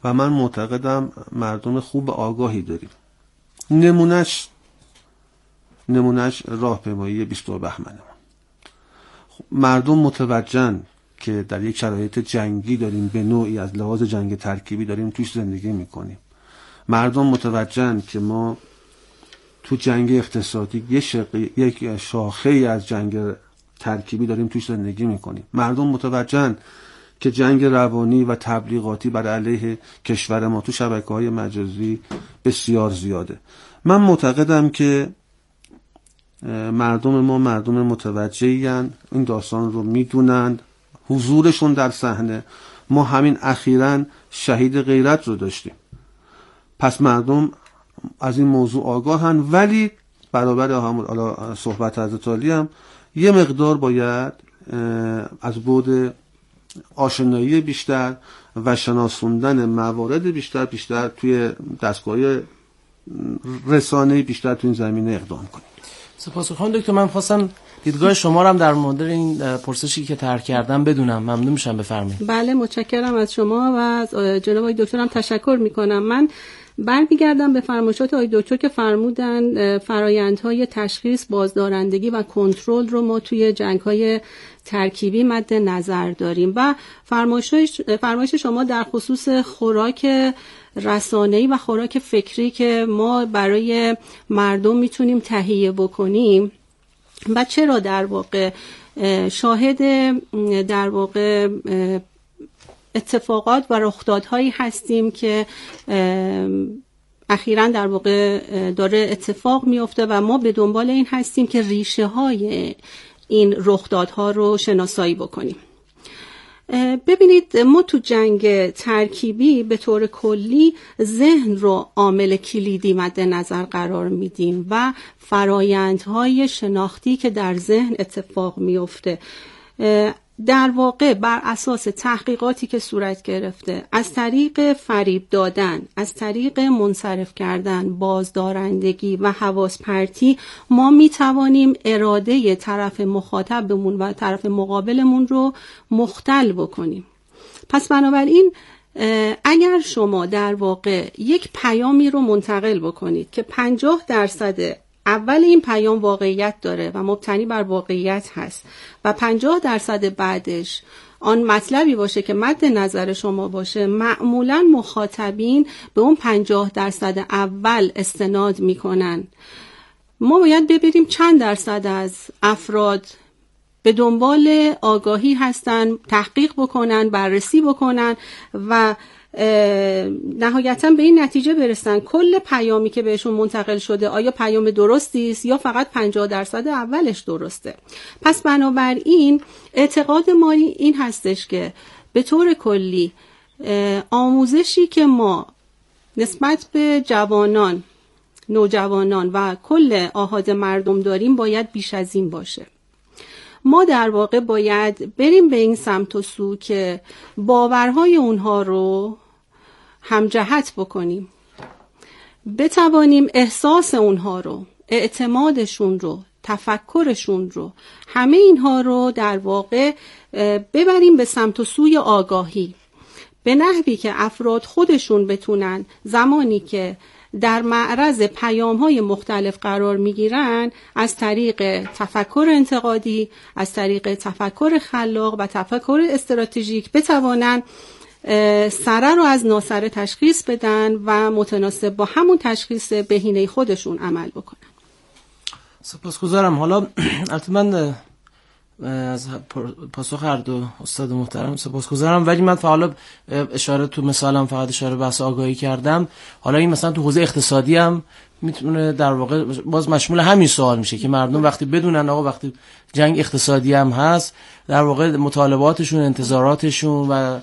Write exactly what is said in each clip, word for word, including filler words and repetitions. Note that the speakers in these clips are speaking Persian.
و من معتقدم مردم خوب آگاهی داریم. نمونش نمونش راهپیمایی بیست و دو بهمن. مردم متوجهن که در یک شرایط جنگی داریم، به نوعی از لحاظ جنگ ترکیبی داریم توش زندگی میکنیم. مردم متوجهن که ما تو جنگ اقتصادی یک شقی، یک شاخه از جنگ ترکیبی داریم توش زندگی میکنیم. مردم متوجهن که جنگ روانی و تبلیغاتی بر علیه کشور ما تو شبکه‌های مجازی بسیار زیاده. من معتقدم که مردم ما مردم متوجهی هستند، این داستان رو میدونند، حضورشون در صحنه. ما همین اخیراً شهید غیرت رو داشتیم. پس مردم از این موضوع آگاهن، ولی برابر هم صحبت حضرت عالی هم یه مقدار باید از بعد آشنایی بیشتر و شناسوندن موارد بیشتر بیشتر توی دستگاه رسانه‌ای بیشتر توی این زمینه اقدام کنیم. سپاسگزارم دکتر. من خواستم دیدگاه شما رو هم در مورد این پرسشی که طرح کردم بدونم. ممنون میشم، بفرمایید. بله، متشکرم از شما و از جناب آقای دکترم تشکر میکنم. من برمیگردم به فرمایشات آقای دکتر که فرمودن فرایندهای تشخیص، بازدارندگی و کنترل رو ما توی جنگ‌های ترکیبی مد نظر داریم و فرمایش فرمایش شما در خصوص خوراک رسانه‌ای و خوراک فکری که ما برای مردم میتونیم تهیه بکنیم و چرا در واقع شاهد در واقع اتفاقات و رخدادهایی هستیم که اخیراً در واقع داره اتفاق میفته و ما به دنبال این هستیم که ریشه های این رخدادها رو شناسایی بکنیم. ببینید، ما تو جنگ ترکیبی به طور کلی ذهن رو عامل کلیدی مد نظر قرار میدیم و فرایندهای شناختی که در ذهن اتفاق میفته در واقع بر اساس تحقیقاتی که صورت گرفته از طریق فریب دادن، از طریق منصرف کردن، بازدارندگی و حواس پرتی ما می توانیم اراده طرف مخاطبمون و طرف مقابلمون رو مختل بکنیم. پس بنابراین اگر شما در واقع یک پیامی رو منتقل بکنید که پنجاه درصد اول این پیام واقعیت داره و مبتنی بر واقعیت هست و پنجاه درصد بعدش آن مطلبی باشه که مد نظر شما باشه، معمولا مخاطبین به اون پنجاه درصد اول استناد میکنن. ما باید ببینیم چند درصد از افراد به دنبال آگاهی هستن، تحقیق بکنن، بررسی بکنن و نهایتاً به این نتیجه برسن کل پیامی که بهشون منتقل شده آیا پیام درستی است یا فقط پنجاه درصد اولش درسته. پس بنابراین اعتقاد ما این هستش که به طور کلی آموزشی که ما نسبت به جوانان، نوجوانان و کل آحاد مردم داریم باید بیش از این باشه. ما در واقع باید بریم به این سمت و سو که باورهای اونها رو همجهت بکنیم، بتوانیم احساس اونها رو، اعتمادشون رو، تفکرشون رو، همه اینها رو در واقع ببریم به سمت و سوی آگاهی، به نحوی که افراد خودشون بتونن زمانی که در معرض پیام‌های مختلف قرار می‌گیرن از طریق تفکر انتقادی، از طریق تفکر خلاق و تفکر استراتژیک بتوانن سره رو از ناسره تشخیص بدن و متناسب با همون تشخیص بهینه خودشون عمل بکنن. سپاسگزارم. حالا البته من از پاسخ هر دو استاد محترم سپاسگزارم، ولی من حالا اشاره تو مثالم فقط اشاره بحث آگاهی کردم. حالا این مثلا تو حوزه اقتصادی هم میتونه در واقع باز مشمول همین سوال میشه که مردم وقتی بدونن آقا وقتی جنگ اقتصادی هم هست، در واقع مطالباتشون، انتظاراتشون و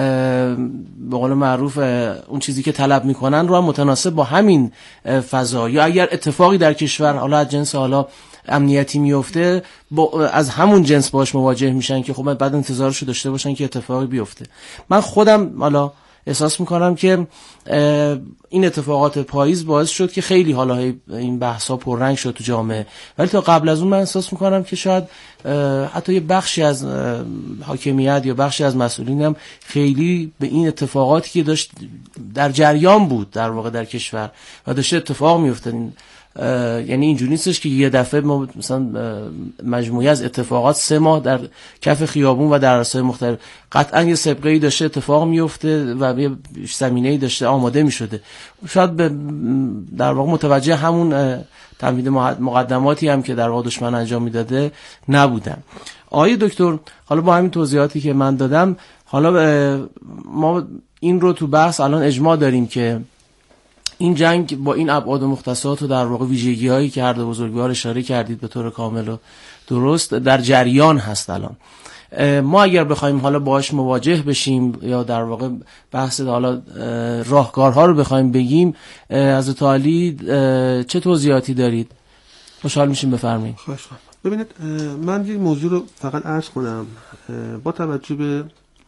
به قول معروف اون چیزی که طلب میکنن رو هم متناسب با همین فضا، یا اگر اتفاقی در کشور حالا از جنس حالا امنیتی میفته با از همون جنس باش مواجه میشن که خب بعد انتظارشو داشته باشن که اتفاقی بیفته. من خودم حالا احساس میکنم که این اتفاقات پاییز باعث شد که خیلی حالا این بحثا پررنگ شد تو جامعه، ولی تا قبل از اون من احساس میکنم که شاید حتی یه بخشی از حاکمیت یا بخشی از مسئولین هم خیلی به این اتفاقاتی که داشت در جریان بود در واقع در کشور و داشته اتفاق میافتاد، یعنی اینجوری نیستش که یه دفعه ما مثلا مجموعه از اتفاقات سه ماه در کف خیابون و در رسای مختلف قطعا یه سابقه‌ای داشته اتفاق میفته و یه زمینه‌ای داشته آماده میشده. شاید به در واقع متوجه همون تمهید مقدماتی هم که در واقع دشمن انجام میداده نبودن. آقای دکتر، حالا با همین توضیحاتی که من دادم، حالا ما این رو تو بحث الان اجماع داریم که این جنگ با این ابعاد و مختصات و در واقع ویژگی هایی که هر دو بزرگوار اشاره کردید به طور کامل و درست در جریان هست. الان ما اگر بخوایم حالا باهاش مواجه بشیم یا در واقع بحث حالا راهکارها رو بخوایم بگیم، از تعالی چه توضیحاتی دارید؟ خوشحال میشیم بفرمایید. خواهش می‌کنم. ببینید من این موضوع رو فقط عرض کنم با توجه به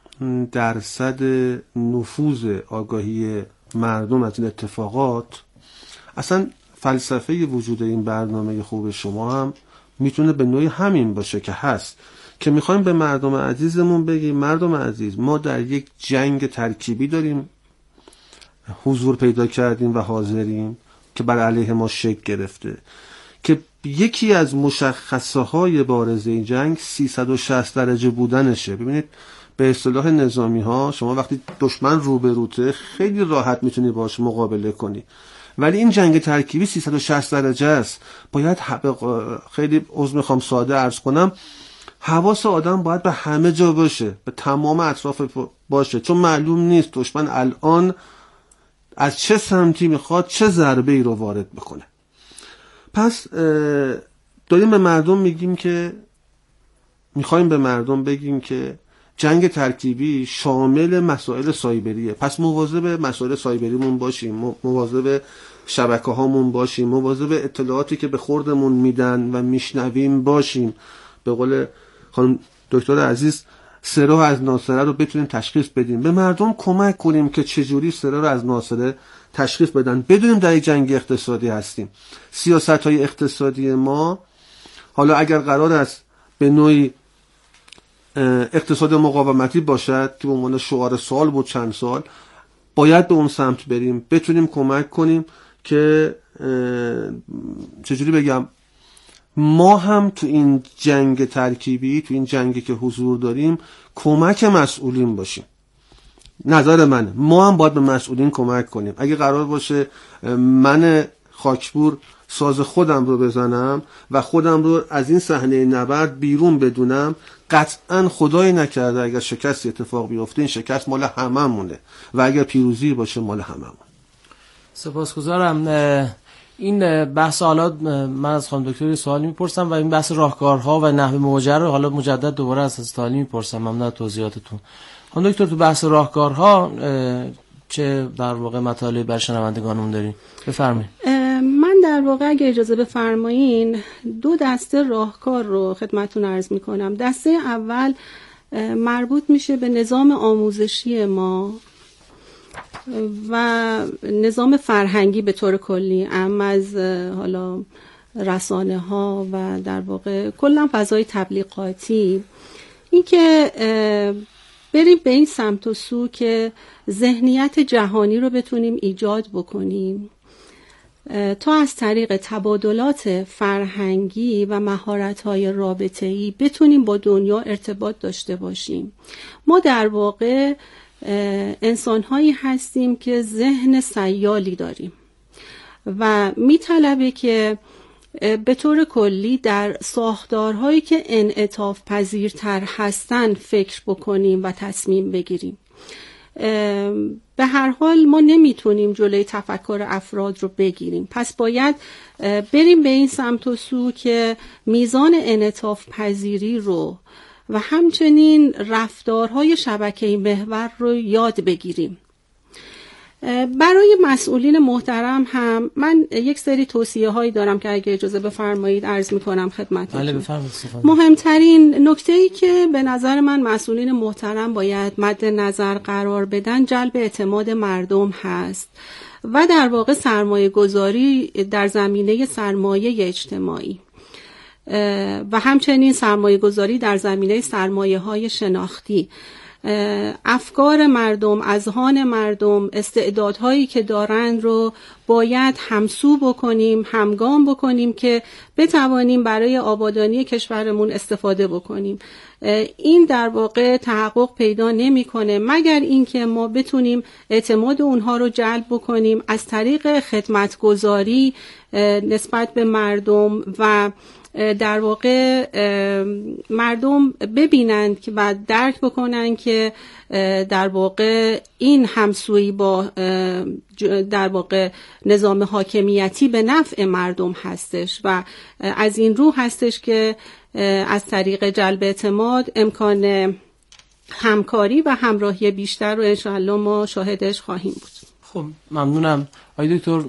درصد نفوذ آگاهی مردم از این اتفاقات، اصلا فلسفه وجود این برنامه خوب شما هم میتونه به نوعی همین باشه که هست که میخوایم به مردم عزیزمون بگیم مردم عزیز، ما در یک جنگ ترکیبی داریم حضور پیدا کردیم و حاضریم که بر علیه ما شکل گرفته، که یکی از مشخصه های بارز این جنگ سیصد و شصت درجه بودنشه. ببینید به اصطلاح نظامی ها شما وقتی دشمن روبروته خیلی راحت میتونی باش مقابله کنی، ولی این جنگ ترکیبی سیصد و شصت درجه است. باید خیلی عذر میخوام ساده عرض کنم، حواس آدم باید به همه جا باشه، به تمام اطراف باشه، چون معلوم نیست دشمن الان از چه سمتی میخواد چه ضربه ای رو وارد بکنه. پس داریم به مردم میگیم که میخوایم به مردم بگیم که جنگ ترکیبی شامل مسائل سایبریه، پس مواظب مسائل سایبریمون باشیم، مواظب شبکه هامون باشیم، مواظب اطلاعاتی که به خوردمون میدن و میشنویم باشیم. به قول خانم دکتر عزیز سه راه از ناصره رو بتونیم تشخیص بدیم، به مردم کمک کنیم که چجوری سه راه از ناصره تشخیص بدن. بدونیم در یک جنگ اقتصادی هستیم، سیاست‌های اقتصادی ما حالا اگر قرار است به نوعی اقتصاد مقاومتی باشد که به عنوان شعار سال بود چند سال، باید به اون سمت بریم، بتونیم کمک کنیم که چجوری بگم ما هم تو این جنگ ترکیبی، تو این جنگی که حضور داریم کمک مسئولین باشیم. نظر منه ما هم باید به مسئولین کمک کنیم. اگه قرار باشه من خاکپور ساز خودم رو بزنم و خودم رو از این صحنه نبرد بیرون بدونم، قطعا خدای نکرده اگر شکستی اتفاق بیفته این شکست مال هممونه و اگر پیروزی باشه مال هممون. سپاسگزارم. این بحث حالا من از خانم دکتر سوالی میپرسم و این بحث راهکارها و نحوه مواجهه رو حالا مجدد دوباره از استالی میپرسم. ممنون از توضیحاتتون. خانم دکتر تو بحث راهکارها چه در واقع مطالبی بر شنوندگانمون دارین؟ بفرمایید. من در واقع اگه اجازه بفرمایین دو دسته راهکار رو خدمتتون عرض میکنم. دسته اول مربوط میشه به نظام آموزشی ما و نظام فرهنگی به طور کلی، اما از حالا رسانه ها و در واقع کلا فضای تبلیغاتی، این که بریم به این سمت و سو که ذهنیت جهانی رو بتونیم ایجاد بکنیم تا از طریق تبادلات فرهنگی و مهارت‌های رابطه‌ای بتونیم با دنیا ارتباط داشته باشیم. ما در واقع انسان‌هایی هستیم که ذهن سیالی داریم و می‌طلبه که به طور کلی در ساختارهایی که انعطاف پذیرتر هستن فکر بکنیم و تصمیم بگیریم. به هر حال ما نمیتونیم جلوی تفکر افراد رو بگیریم، پس باید بریم به این سمت و سو که میزان انعطاف پذیری رو و همچنین رفتارهای شبکه‌ای محور رو یاد بگیریم. برای مسئولین محترم هم من یک سری توصیه هایی دارم که اگه اجازه بفرمایید عرض میکنم خدمتتون. بله بفرمایید. مهمترین نکته‌ای که به نظر من مسئولین محترم باید مد نظر قرار بدن جلب اعتماد مردم هست و در واقع سرمایه گذاری در زمینه سرمایه اجتماعی و همچنین سرمایه گذاری در زمینه سرمایه های شناختی. افکار مردم، اذهان مردم، استعدادهایی که دارند رو باید همسو بکنیم، همگام بکنیم که بتوانیم برای آبادانی کشورمون استفاده بکنیم. این در واقع تحقق پیدا نمی‌کنه مگر اینکه ما بتونیم اعتماد اونها رو جلب بکنیم از طریق خدمتگزاری نسبت به مردم و در واقع مردم ببینند و درک بکنند که در واقع این همسویی با در واقع نظام حاکمیتی به نفع مردم هستش و از این رو هستش که از طریق جلب اعتماد امکان همکاری و همراهی بیشتر رو انشاءالله ما شاهدش خواهیم بود. خب ممنونم آقای دکتر.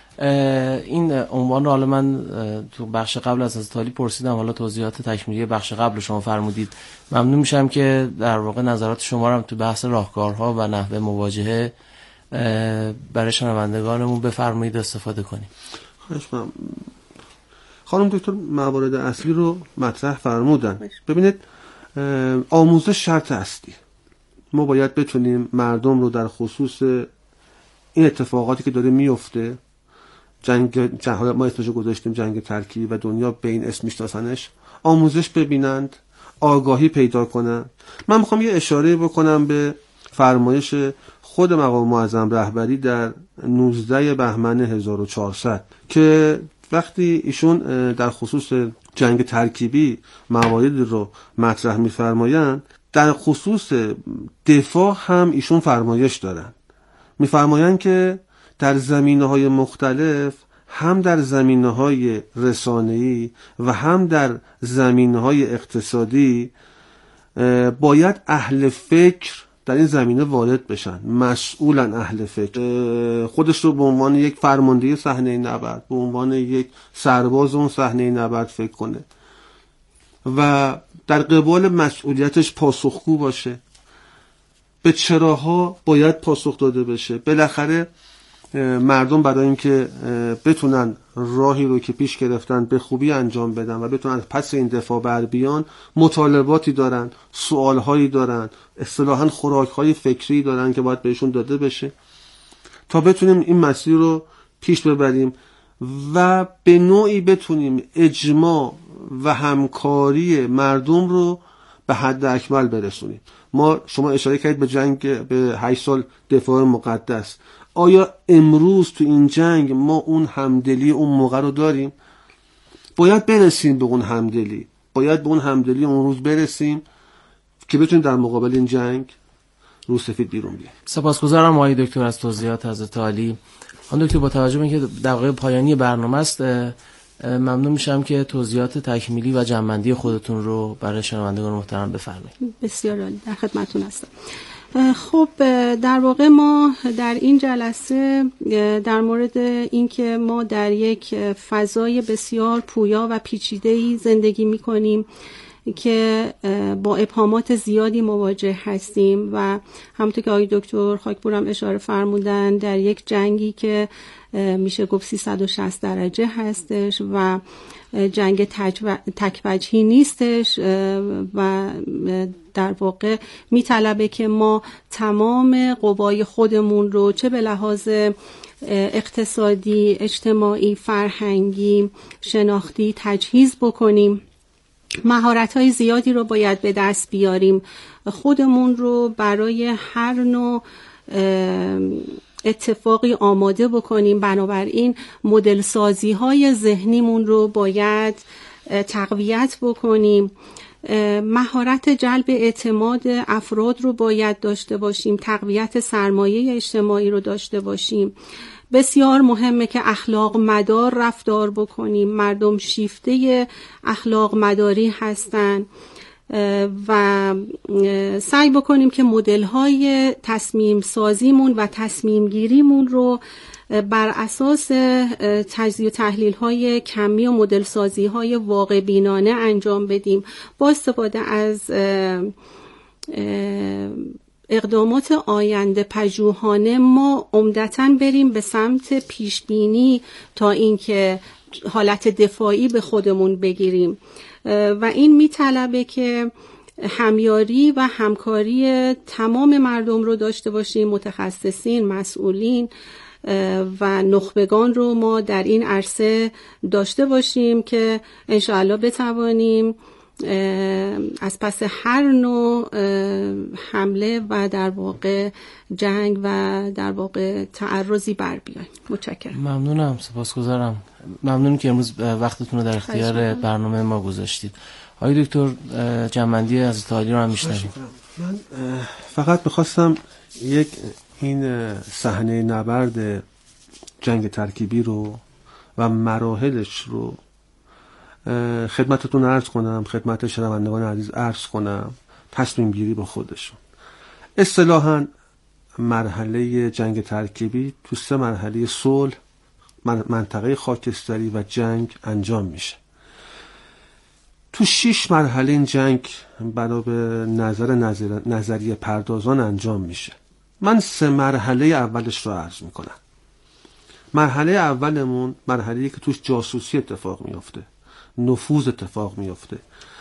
این عنوان رو حالا من تو بخش قبل از از تالی پرسیدم، حالا توضیحات تکمیلی بخش قبل شما فرمودید. ممنون میشم که در واقع نظرات شما رو هم تو بحث راهکارها و نحوه مواجهه برای شنوندگانمون بفرمایید استفاده کنیم. خواهش می‌کنم. خانم دکتر موارد اصلی رو مطرح فرمودن. ببینید آموزش شرط اصلی. ما باید بتونیم مردم رو در خصوص این اتفاقاتی که داره میفته، جنگ جهاد ما اسمشو گذاشتیم جنگ ترکیبی و دنیا به این اسم میشناسنش، آموزش ببینند، آگاهی پیدا کنند. من میخوام یه اشاره بکنم به فرمایش خود مقام معظم رهبری در نوزده بهمن هزار و چهارصد که وقتی ایشون در خصوص جنگ ترکیبی مواردی رو مطرح میفرمایند، در خصوص دفاع هم ایشون فرمایش دارن. میفرمایند که در زمینه‌های مختلف، هم در زمینه‌های رسانه‌ای و هم در زمینه‌های اقتصادی باید اهل فکر در این زمینه وارد بشن، مسئولن اهل فکر، خودش رو به عنوان یک فرمانده صحنه نبرد، به عنوان یک سرباز اون صحنه نبرد فکر کنه و در قبال مسئولیتش پاسخگو باشه. به چراها باید پاسخ داده بشه. بالاخره مردم برای اینکه بتونن راهی رو که پیش گرفتن به خوبی انجام بدن و بتونن پس این دفاع بر بیان، مطالباتی دارن، سوالهایی دارن، اصطلاحاً خوراک‌های فکری دارن که باید بهشون داده بشه تا بتونیم این مسیر رو پیش ببریم و به نوعی بتونیم اجماع و همکاری مردم رو به حد اکمل برسونیم. ما شما اشاره کردید به جنگ به هشت سال دفاع مقدس. آیا امروز تو این جنگ ما اون همدلی اون موقع رو داریم؟ باید برسیم به اون همدلی، باید به اون همدلی اون روز برسیم که بتونیم در مقابل این جنگ رو سفید بیرون بیاییم. سپاسگزارم آقای دکتر از توضیحات حضرت عالی. آن دکتر با توجه به اینکه دقیقه پایانی برنامه است، ممنون میشم که توضیحات تکمیلی و جمع‌بندی خودتون رو برای شنوندگان محترم بفرمایید. بسیار عالی، در خدمتتون هستم. خب در واقع ما در این جلسه در مورد اینکه ما در یک فضای بسیار پویا و پیچیده‌ای زندگی می‌کنیم که با ابهامات زیادی مواجه هستیم و همونطور که آقای دکتر خاکپور اشاره فرمودن در یک جنگی که میشه گفت سیصد و شصت درجه هستش و جنگ تک‌وجهی نیستش و در واقع میطلبه که ما تمام قوای خودمون رو چه به لحاظ اقتصادی، اجتماعی، فرهنگی، شناختی تجهیز بکنیم. مهارت‌های زیادی رو باید به دست بیاریم، خودمون رو برای هر نوع اتفاقی آماده بکنیم. بنابراین مدل سازی های ذهنیمون رو باید تقویت بکنیم. مهارت جلب اعتماد افراد رو باید داشته باشیم، تقویت سرمایه اجتماعی رو داشته باشیم. بسیار مهمه که اخلاق مدار رفتار بکنیم. مردم شیفته اخلاق مداری هستن. و سعی بکنیم که مدل‌های تصمیم سازیمون و تصمیم گیریمون رو بر اساس تجزیه و تحلیل‌های کمی و مدل سازی‌های واقع بینانه انجام بدیم با استفاده از اقدامات آینده پژوهانه. ما عمدتاً بریم به سمت پیشبینی تا اینکه حالت دفاعی به خودمون بگیریم و این میطلبه که همیاری و همکاری تمام مردم رو داشته باشیم، متخصصین، مسئولین و نخبگان رو ما در این عرصه داشته باشیم که انشاءالله بتوانیم از پس هر نوع حمله و در واقع جنگ و در واقع تعرضی بر بیایم. متشکرم. ممنونم، سپاسگزارم. ممنون که امروز وقتتون رو در اختیار برنامه ما گذاشتید. آقای دکتر جنبندی حضرت عالی رو هم میشنویم. من فقط میخواستم یک این صحنه نبرد جنگ ترکیبی رو و مراحلش رو خدمتتون عرض کنم، خدمت شنوندگان عزیز عرض کنم، تصمیم گیری با خودشون. اصطلاحاً مرحله جنگ ترکیبی تو سه مرحله صلح، منطقه خاکستری و جنگ انجام میشه. تو شش مرحله این جنگ بنا به نظر نظر نظریه پردازان انجام میشه. من سه مرحله اولش رو عرض میکنم. مرحله اولمون مرحله‌ای که توش جاسوسی اتفاق میفته، نفوذ اتفاق میفته،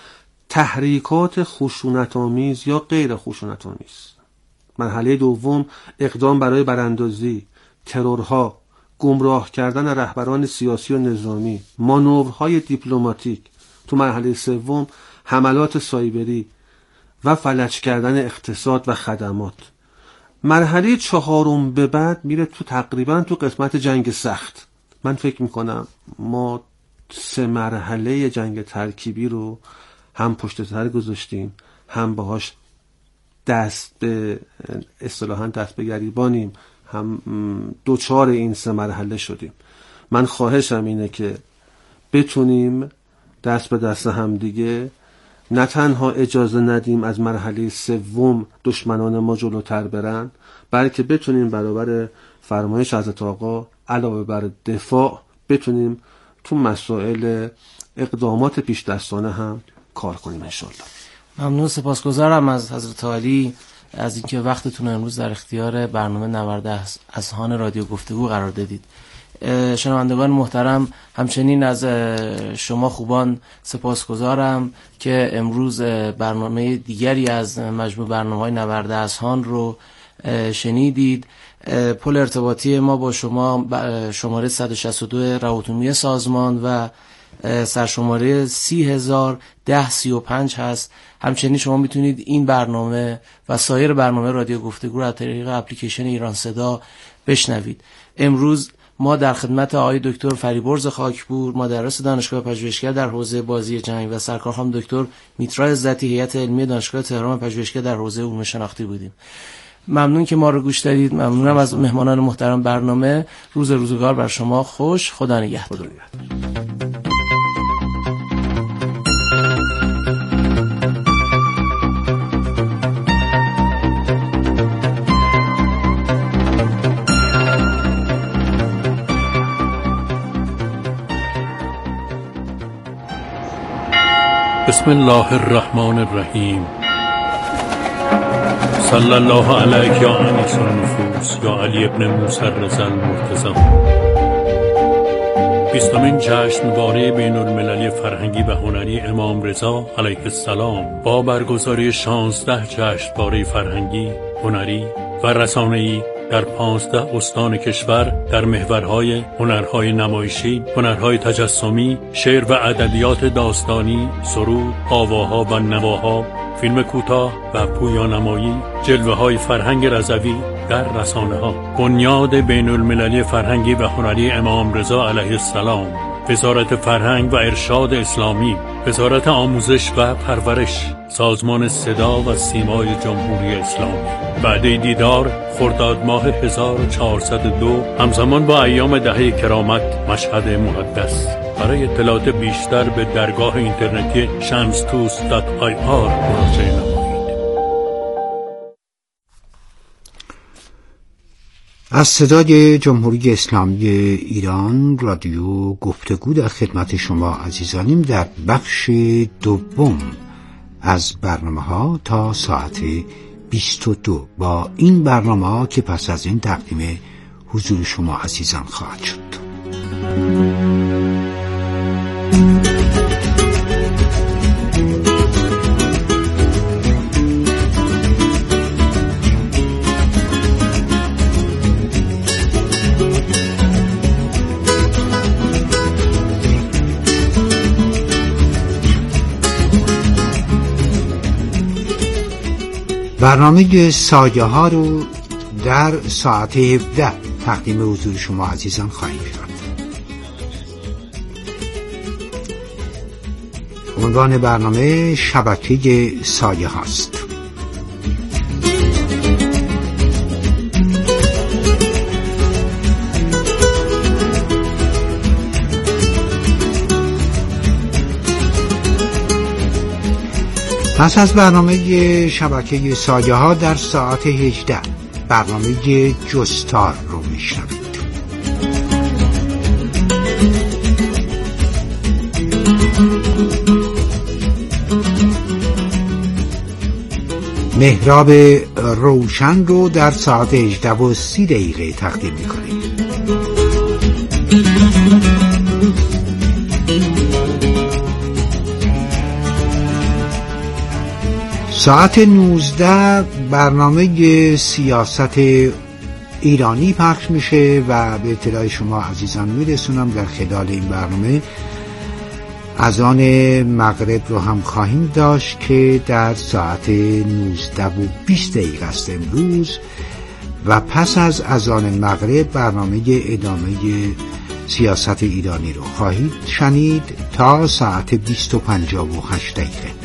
تحریکات خشونت‌آمیز یا غیر خشونت‌آمیز. مرحله دوم اقدام برای براندازی، ترورها، گمراه کردن رهبران سیاسی و نظامی، مانورهای دیپلماتیک. تو مرحله سوم حملات سایبری و فلج کردن اقتصاد و خدمات. مرحله چهارم به بعد میره تو تقریبا تو قسمت جنگ سخت. من فکر میکنم ما سه مرحله جنگ ترکیبی رو هم پشت سر گذاشتیم، هم باهاش دست به اصطلاحاً دست به گریبانیم، هم دوچار این سه مرحله شدیم. من خواهشم اینه که بتونیم دست به دست هم دیگه نه تنها اجازه ندیم از مرحله سوم دشمنان ما جلوتر برن، بلکه بتونیم برابر فرمایش حضرت آقا علاوه بر دفاع بتونیم تو مسائل اقدامات پیش دستانه هم کار کنیم انشالله. ممنون، سپاسگزارم از حضرت عالی از اینکه وقتتون امروز در اختیار برنامه نورد اذهان رادیو گفتگو قرار دادید. شنوندگان محترم، همچنین از شما خوبان سپاسگزارم که امروز برنامه دیگری از مجموع برنامه‌های نورد اذهان رو شنیدید. پل ارتباطی ما با شما شماره صد و شصت و دو روابط سازمان و سرشماره سی هزار ده سی و پنج هست. همچنین شما میتونید این برنامه و سایر برنامه رادیو گفتگو رو از طریق اپلیکیشن ایران صدا بشنوید. امروز ما در خدمت آقای دکتر فریبرز خاکپور، مدرس دانشگاه پژوهشگر در حوزه بازی جنگ و سرکار خانم دکتر میترا عزتی، هیئت علمی دانشگاه تهران پژوهشگر در حوزه علوم شناختی بودیم. ممنون که ما رو گوش دادید. ممنونم از مهمانان محترم برنامه. روز روزگار بر شما خوش. خدا نگهدار. بسم الله الرحمن الرحیم. صلی الله علیک یا انیس النفوس یا علی ابن موسی الرضا المرتضی. بیستمین جشنواره بین المللی فرهنگی و هنری امام رضا علیه السلام با برگزاری شانزده جشنواره فرهنگی، هنری و رسانه‌ای در پانزده استان کشور در محورهای هنرهای نمایشی، هنرهای تجسمی، شعر و ادبیات داستانی، سرود، آواها و نواها، فیلم کوتاه و پویانمایی، جلوه‌های فرهنگ رضوی در رسانه‌ها. بنیاد بین المللی فرهنگی و هنری امام رضا علیه السلام، وزارت فرهنگ و ارشاد اسلامی، وزارت آموزش و پرورش، سازمان صدا و سیمای جمهوری اسلامی. وعده دیدار خرداد ماه هزار و چهارصد و دو همزمان با ایام دهه کرامت، مشهد مقدس. برای اطلاعات بیشتر به درگاه اینترنتی شمستوس دات آی آر مراجعه نمایید. از صدای جمهوری اسلامی ایران رادیو گفتگو در خدمت شما عزیزانیم در بخش دوم از برنامه ها تا ساعت بیست و دو با این برنامه ها که پس از این تقدیم حضور شما عزیزان خواهد شد. برنامه سایه ها رو در ساعت هفده تقدیم حضور شما عزیزان خواهیم کرد. عنوان برنامه شبکه سایه هاست. پس از برنامه شبکه سایه ها در ساعت هجده برنامه جستار رو میشنوید. محراب روشن رو در ساعت هجده و سی دقیقه تقدیم میکنیم. ساعت نوزده برنامه سیاست ایرانی پخش میشه و به اطلاع شما عزیزان میرسونم در خلال این برنامه اذان مغرب رو هم خواهیم داشت که در ساعت نوزده و بیست دقیقه است امروز و پس از اذان مغرب برنامه ادامه سیاست ایرانی رو خواهید شنید تا ساعت بیست و پنجاه و هشت دقیقه.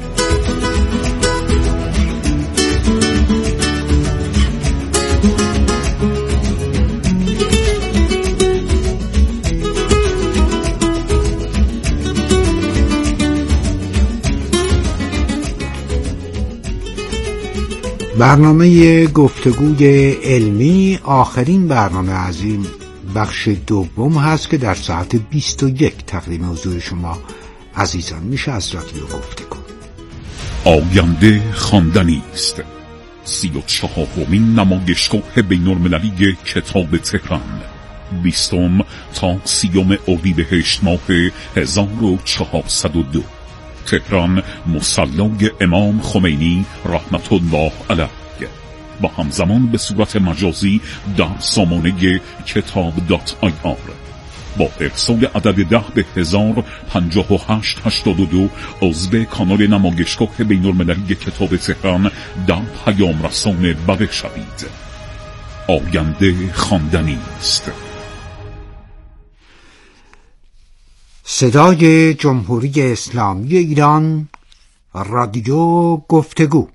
برنامه گفتگوی علمی آخرین برنامه از این بخش دوم هست که در ساعت بیست و یک تقدیم حضور شما عزیزان میشه از رادیو گفتگو. آینده خواندنی است. سی و چهارمین نمایشگاه بین‌المللی کتاب تهران، بیستم تا سیوم اردیبهشت ماه هزار و چهارصد و دو، تهران، مصلای امام خمینی رحمت الله علیه، با همزمان به صورت مجازی در سامانه کتاب دات آی آر با ارسال عدد ده به هزار پنجاه و هشت هشتاد و دو عضو کانال نمایشگاه بین‌المللی کتاب تهران در پیام رسان بده شوید. آینده خواندنی است. صدای جمهوری اسلامی ایران رادیو گفتگو.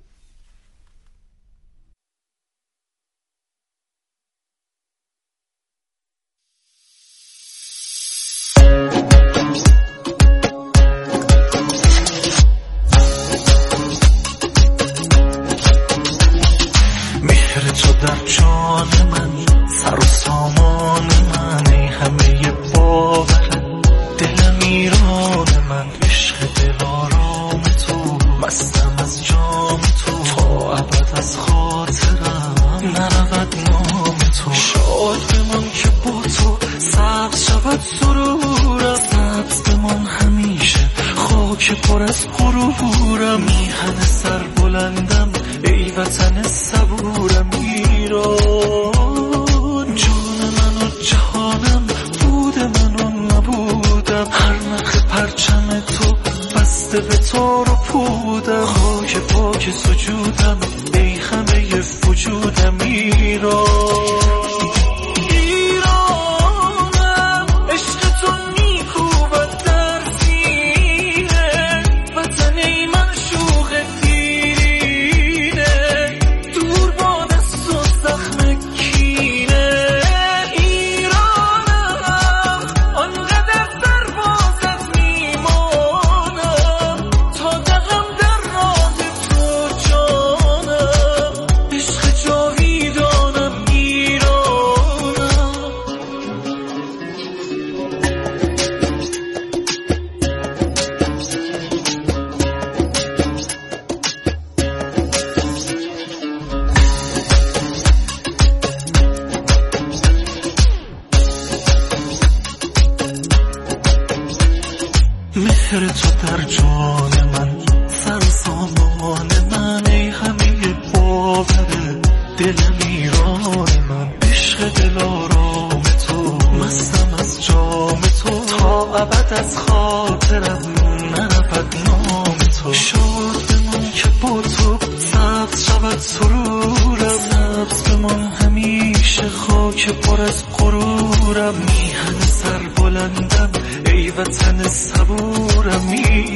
مهر تو در جان من، سر و سامان من، ای همه باورم، دلم ایران من، عشق دلارام تو، مستم از جام تو، تا ابد از خاطرم نرود نام تو. شاد بمان که با تو سبز شود سرورم، سبز بمان همیشه خاک پر از غرورم. میهن سر بلندم ای وطن صبورم، ایران جان من و جهانم، بود من و نبودم. هر نخ پرچم تو بسته به تار و پودم، خاک پاک سجودم ای همه وجودم. ایران آنقدر در مهر تو در جان من، سر سامان من، ای همه باور دل ایران من، عشق دلارام تو، مستم از جام تو، تا ابد از خاطرم نرود نام تو. شاد بمان که با تو سبز شود سرورم، سبز بمان همیشه خاک پر از غرورم. میهن سر بلندم ای وطن صبورم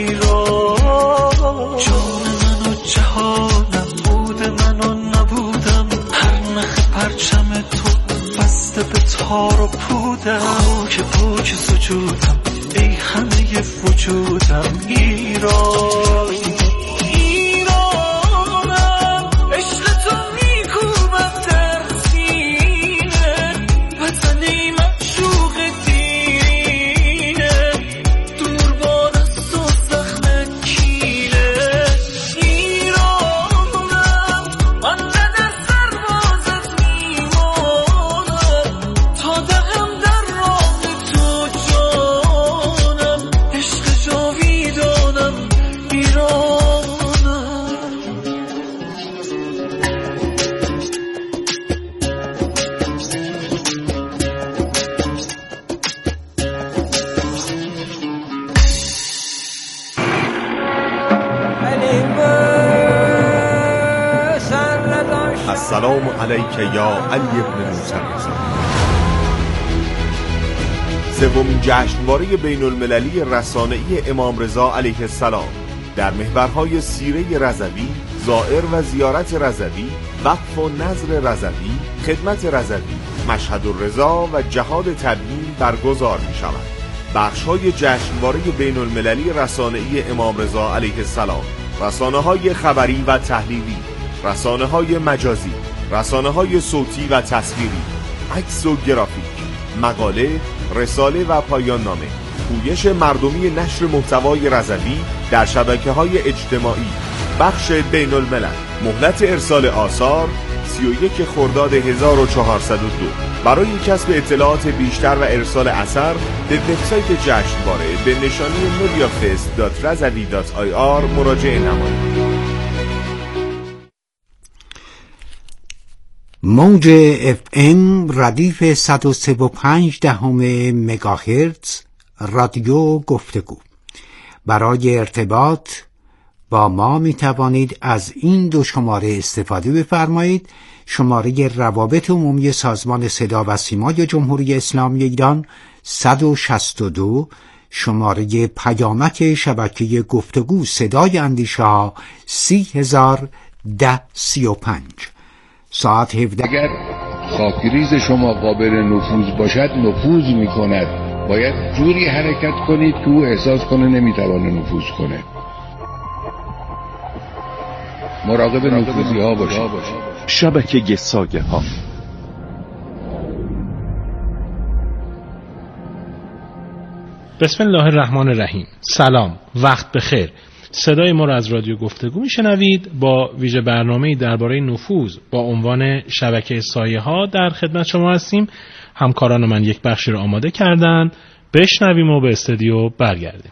ایران، جان من و جهانم، بود من و نبودم، هر نخ پرچم تو بسته به تار و پودم. خاک پاک سجودم ای همه وجودم ایران، ایرانم، عشق تو میکوبم در سینه، وطنی معشوق دیرینه، دور باد است و زخم کینه. ایرانم، آنقدر سربازت میمانم، تا دهم در راه تو جانم، عشق جاویدانم ایرانم. السلام علیک یا علی ابن موسی رضا. سومین جشنواره بین المللی رسانه‌ای امام رضا علیه السلام در محورهای سیره رضوی، زائر و زیارت رضوی، وقف و نظر رضوی، خدمت رضوی، مشهد الرضا و جهاد تبیین برگزار می شود. بخش‌های جشنواره بین المللی رسانه‌ای امام رضا علیه السلام: رسانه‌های خبری و تحلیلی، رسانه‌های مجازی، رسانه‌های صوتی و تصویری، عکس و گرافیک، مقاله، رساله و پایان نامه، پویش مردمی نشر محتوای رضوی در شبکه‌های اجتماعی، بخش بین الملل. مهلت ارسال آثار سی و یک خرداد هزار و چهارصد و دو. برای کسب اطلاعات بیشتر و ارسال اثر به وبسایت جشنواره به نشانی mediafest دات رضوی دات آی آر مراجعه نمایید. موج اف ام ردیف صد و سه و پنج دهم مگاهرتز رادیو گفتگو. برای ارتباط با ما می توانید از این دو شماره استفاده بفرمایید: شماره روابط عمومی سازمان صدا و سیمای جمهوری اسلامی ایران صد و شصت و دو، شماره پیامک شبکه گفتگو صدای اندیشه ها سی هزار ده سی و پنج. ساعت هفده. اگر خاکریز شما قابل نفوذ باشد نفوذ می کند، باید جوری حرکت کنید که او احساس کنه نمیتوانه نفوذ کنه. مراقب نفوذی ها باشید. شبکه سایه ها. بسم الله الرحمن الرحیم. سلام، وقت بخیر. صدای ما را از رادیو گفتگو میشنوید. با ویژه برنامه‌ای درباره نفوذ با عنوان شبکه سایه ها در خدمت شما هستیم. همکاران من یک بخشی را آماده کردن، بشنویم و به استودیو برگردیم.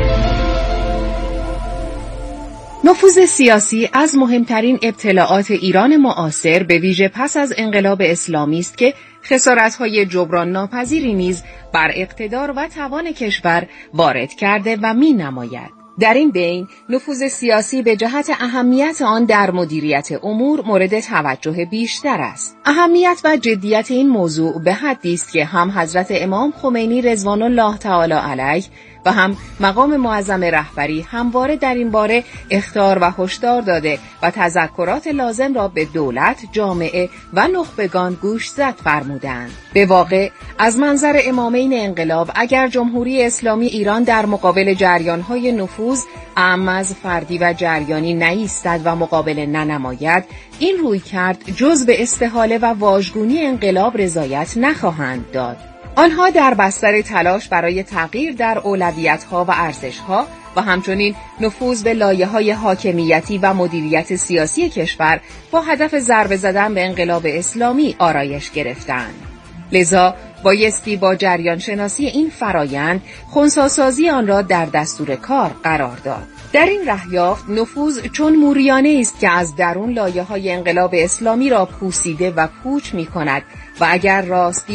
نفوذ سیاسی از مهمترین ابتلاعات ایران معاصر به ویژه پس از انقلاب اسلامی است که خسارت‌های جبران ناپذیری نیز بر اقتدار و توان کشور وارد کرده و می‌نماید. در این بین نفوذ سیاسی به جهت اهمیت آن در مدیریت امور مورد توجه بیشتر است. اهمیت و جدیت این موضوع به حدی است که هم حضرت امام خمینی رضوان الله تعالی علیه و هم مقام معظم رهبری همواره در این باره اخطار و هشدار داده و تذکرات لازم را به دولت، جامعه و نخبگان گوشزد فرمودند. به واقع از منظر امامین انقلاب اگر جمهوری اسلامی ایران در مقابل جریان‌های نفوذ اعم از فردی و جریانی نایستد و مقابله ننماید، این رویکرد جز به استحاله و واژگونی انقلاب رضایت نخواهند داد. آنها در بستر تلاش برای تغییر در اولویت‌ها و ارزش‌ها و همچنین نفوذ به لایه‌های حاکمیتی و مدیریت سیاسی کشور با هدف ضربه زدن به انقلاب اسلامی آرایش گرفتند. لذا بایستی با جریان شناسی این فرایند خنثی‌سازی آن را در دستور کار قرار داد. در این رهیافت نفوذ چون موریانه است که از درون لایه‌های انقلاب اسلامی را پوسیده و پوچ می‌کند و اگر راستی